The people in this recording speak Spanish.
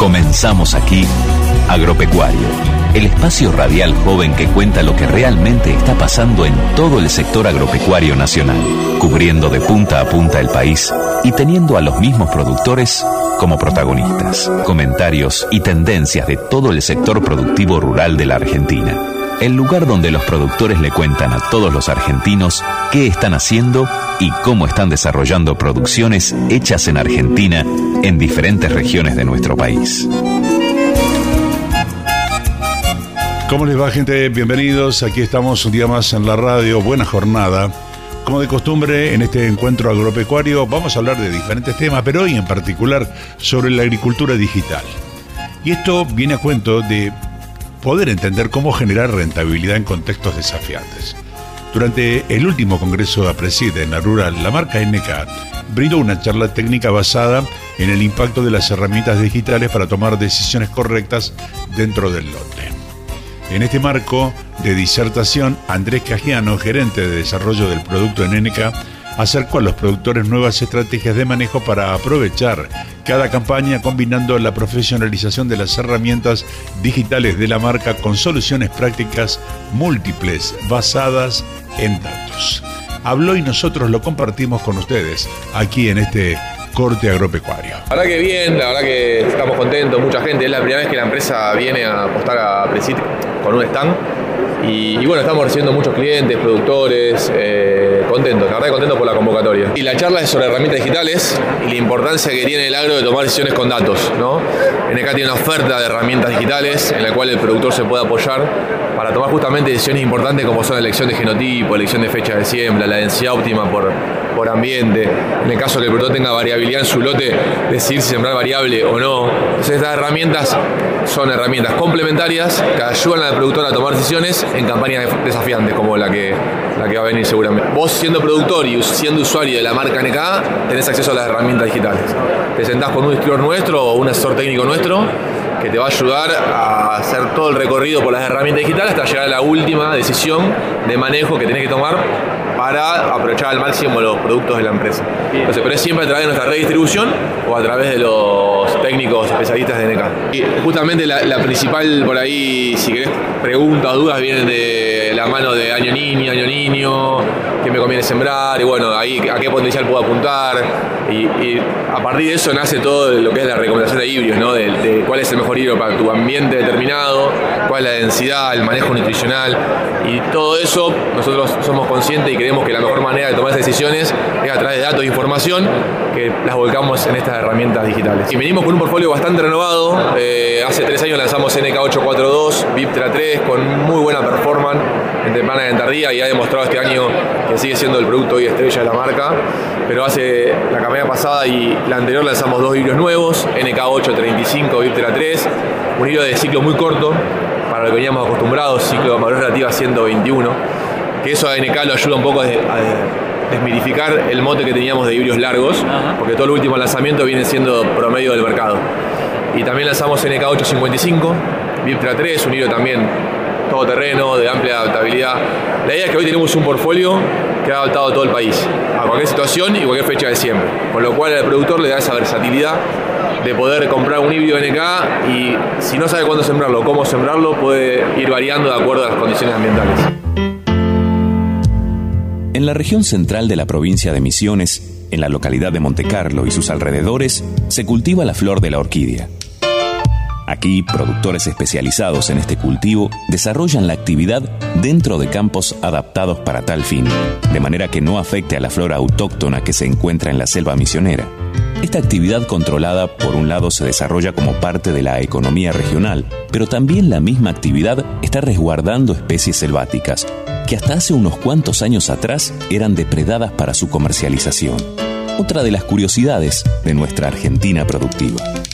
Comenzamos aquí, Agropecuario, el espacio radial joven que cuenta lo que realmente está pasando en todo el sector agropecuario nacional, cubriendo de punta a punta el país y teniendo a los mismos productores como protagonistas. Comentarios y tendencias de todo el sector productivo rural de la Argentina. El lugar donde los productores le cuentan a todos los argentinos qué están haciendo y cómo están desarrollando producciones hechas en Argentina en diferentes regiones de nuestro país. ¿Cómo les va, gente? Bienvenidos. Aquí estamos un día más en la radio. Buena jornada. Como de costumbre, en este encuentro agropecuario vamos a hablar de diferentes temas, pero hoy en particular sobre la agricultura digital. Y esto viene a cuento de poder entender cómo generar rentabilidad en contextos desafiantes. Durante el último congreso APRESID en la Rural, la marca NK brindó una charla técnica basada en el impacto de las herramientas digitales para tomar decisiones correctas dentro del lote. En este marco de disertación, Andrés Cajiano, gerente de desarrollo del producto en NK, acercó a los productores nuevas estrategias de manejo para aprovechar cada campaña, combinando la profesionalización de las herramientas digitales de la marca con soluciones prácticas múltiples basadas en datos. Habló y nosotros lo compartimos con ustedes aquí en este corte agropecuario. La verdad que bien, la verdad que estamos contentos, mucha gente. Es la primera vez que la empresa viene a apostar a APRESID con un stand. Y bueno, estamos recibiendo muchos clientes, productores, contentos, la verdad que contentos por la convocatoria. Y la charla es sobre herramientas digitales y la importancia que tiene el agro de tomar decisiones con datos, ¿no? NK tiene una oferta de herramientas digitales en la cual el productor se puede apoyar para tomar justamente decisiones importantes como son la elección de genotipo, elección de fecha de siembra, la densidad óptima por ambiente, en el caso que el productor tenga variabilidad en su lote, decidir si sembrar variable o no. Entonces estas herramientas son herramientas complementarias que ayudan al productor a tomar decisiones en campañas desafiantes como la que va a venir seguramente. Vos siendo productor y siendo usuario de la marca NK tenés acceso a las herramientas digitales. Te sentás con un distribuidor nuestro o un asesor técnico nuestro que te va a ayudar a hacer todo el recorrido por las herramientas digitales hasta llegar a la última decisión de manejo que tenés que tomar para aprovechar al máximo los productos de la empresa. Entonces, pero es siempre a través de nuestra red de distribución o a través de los técnicos especialistas de NK. Y justamente la principal por ahí, si querés, preguntas o dudas vienen de la mano de año niño, qué me conviene sembrar y bueno, ahí a qué potencial puedo apuntar y a partir de eso nace todo lo que es la recomendación de híbridos, ¿no? De cuál es el mejor híbrido para tu ambiente determinado, cuál es la densidad, el manejo nutricional y todo eso nosotros somos conscientes y creemos que la mejor manera de tomar esas decisiones es a través de datos e información que las volcamos en estas herramientas digitales. Y venimos con un portfolio bastante renovado, hace 3 años lanzamos NK842, Viptra 3 con muy buena performance en temprana y en tardía y ha demostrado este año que sigue siendo el producto hoy estrella de la marca, pero hace la campaña pasada y la anterior lanzamos 2 híbridos nuevos, NK835, Viptra 3, un híbrido de ciclo muy corto para lo que veníamos acostumbrados, ciclo de madurez relativa 121, que eso a NK lo ayuda un poco a desmitificar el mote que teníamos de híbridos largos, porque todo el último lanzamiento viene siendo promedio del mercado. Y también lanzamos NK855, Viptra 3, un híbrido también todoterreno, de amplia adaptabilidad. La idea es que hoy tenemos un portfolio que ha adaptado a todo el país, a cualquier situación y cualquier fecha de siembra, con lo cual al productor le da esa versatilidad de poder comprar un híbrido NK y si no sabe cuándo sembrarlo o cómo sembrarlo, puede ir variando de acuerdo a las condiciones ambientales. En la región central de la provincia de Misiones, en la localidad de Montecarlo y sus alrededores, se cultiva la flor de la orquídea. Aquí, productores especializados en este cultivo desarrollan la actividad dentro de campos adaptados para tal fin, de manera que no afecte a la flora autóctona que se encuentra en la selva misionera. Esta actividad controlada, por un lado, se desarrolla como parte de la economía regional, pero también la misma actividad está resguardando especies selváticas, que hasta hace unos cuantos años atrás eran depredadas para su comercialización. Otra de las curiosidades de nuestra Argentina productiva.